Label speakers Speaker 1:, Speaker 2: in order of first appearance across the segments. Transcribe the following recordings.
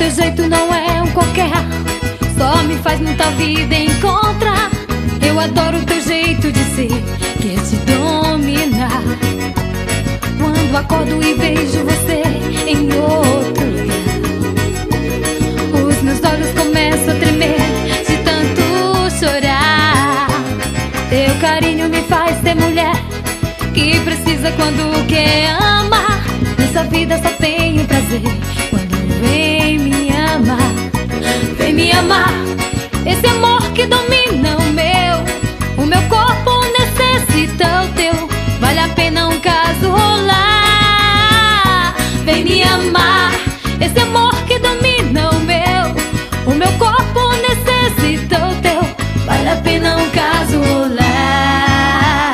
Speaker 1: teu jeito não é um qualquer, só me faz muita vida encontrar. Eu adoro o teu jeito de ser, quer te dominar. Quando acordo e vejo você em outro lugar, os meus olhos começam a tremer de tanto chorar. Teu carinho me faz ser mulher que precisa quando quer amar. Nessa vida só tenho prazer quando vem me amar. Vem me amar, esse amor que domina o meu corpo necessita o teu. Vale a pena um caso rolar. Vem me amar, esse amor que domina o meu corpo necessita o teu. Vale a pena um caso rolar.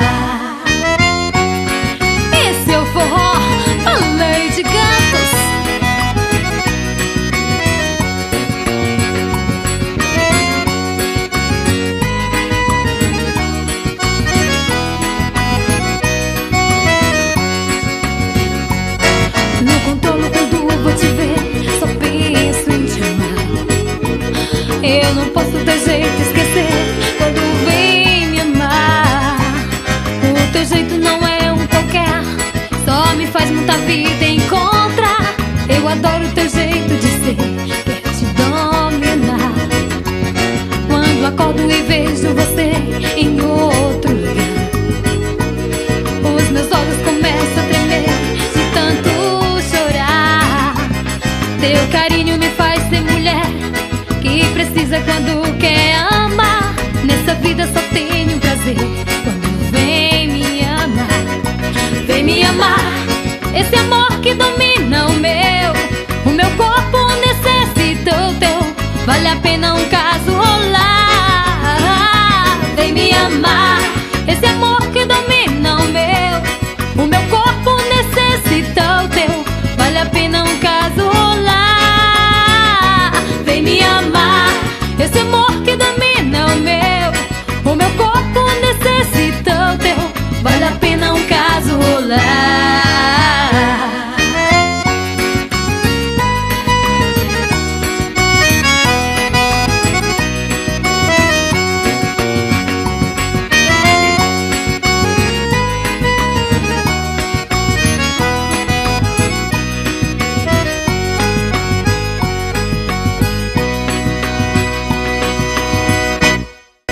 Speaker 1: Esse é o forró da Lady Gatos. No controle quando vou te ver, só penso em te amar. Eu não posso teu jeito esquecer quando vem me amar. O teu jeito não é um qualquer, só me faz muita vida encontrar. Eu adoro o teu jeito de ser, quer te dominar. Quando acordo e vejo você em outro lugar, os meus olhos começam a tremer de tanto chorar. Teu carinho me faz ser mulher que precisa quando quer amar. Nessa vida só tenho prazer quando vem me amar. Vem me amar, esse amor